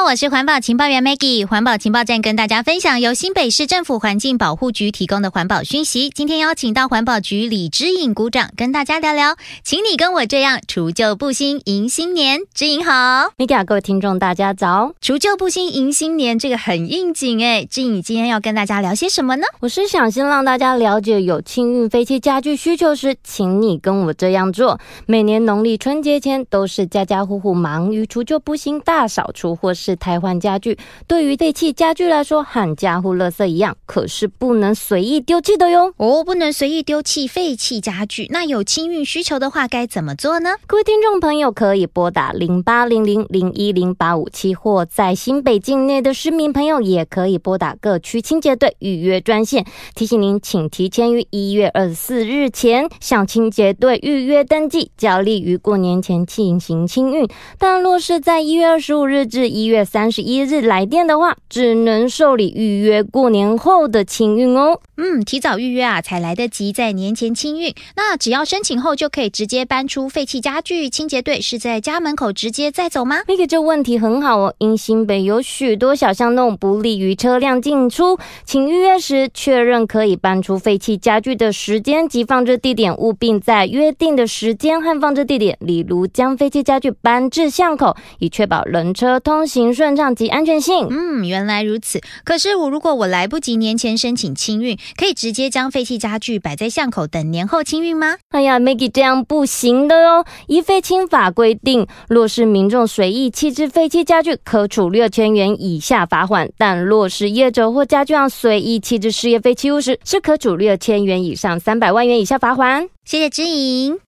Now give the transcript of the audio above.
我是环保情报员 Maggie， 环保情报站跟大家分享由新北市政府环境保护局提供的环保讯息。今天邀请到环保局李之颖股长跟大家聊聊，请你跟我这样除旧布新迎新年。之颖好。 Maggie， 各位听众大家早。 除旧布新迎新年这个很应景耶，之颖今天要跟大家聊些什么呢？ 我是想先让大家了解，有清运废弃家具需求时，请你跟我这样做。每年农历春节前都是家家户户忙于除旧布新大扫除或是汰换家具，对于废弃家具来说和家户垃圾一样，可是不能随意丢弃的哟。 不能随意丢弃废弃家具，那有清运需求的话该怎么做呢？ 各位听众朋友可以拨打0800010857，或在新北境内的市民朋友也可以拨打各区清洁队预约专线。提醒您，请提前于1月24日前向清洁队预约登记，较利于过年前进行清运。但若是在1月25日至1月31日来电的话，只能受理预约过年后的清运哦。 提早预约啊，才来得及在年前清运。那只要申请后就可以直接搬出废弃家具，清洁队是在家门口直接载走吗？ 那个这问题很好哦，因新北有许多小巷弄不利于车辆进出，请预约时确认可以搬出废弃家具的时间及放置地点，务并在约定的时间和放置地点，例如将废弃家具搬至巷口，以确保人车通行顺畅及安全性。 原来如此。可是如果我来不及年前申请清运，可以直接将废弃家具摆在巷口等年后清运吗？ 哎呀 Maggie， 这样不行的哦。依废清法规定，若是民众随意弃置废弃家具，可处6000元以下罚款，但若是业者或家具行随意弃置事业废弃物时，是可处6000元以上300万元以下罚款。 谢谢之颖。